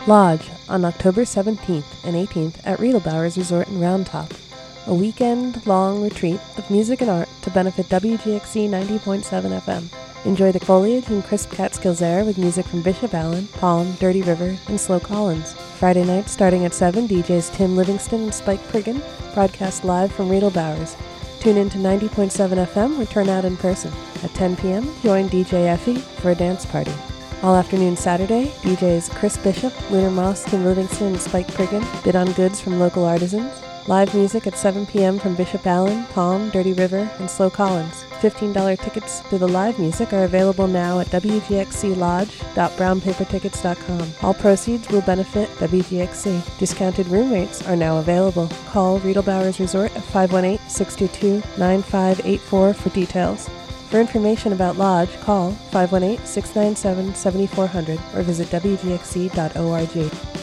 Lodge on October 17th and 18th at Riedelbauer's Resort in Round Top. A weekend-long retreat of music and art to benefit WGXC 90.7 FM. Enjoy the foliage and crisp Catskills air with music from Bishop Allen, Palm, Dirty River, and Slow Collins. Friday night starting at 7, DJs Tim Livingston and Spike Priggin broadcast live from Riedelbauer's. Tune in to 90.7 FM or turn out in person. At 10 p.m., join DJ Effie for a dance party. All afternoon Saturday, DJs Chris Bishop, Lunar Moss, Tim Livingston, and Spike Priggin bid on goods from local artisans. Live music at 7 p.m. from Bishop Allen, Palm, Dirty River, and Slow Collins. $15 tickets to the live music are available now at wgxclodge.brownpapertickets.com. All proceeds will benefit WGXC. Discounted room rates are now available. Call Riedelbauer's Resort at 518-622-9584 for details. For information about Lodge, call 518-697-7400 or visit wgxc.org.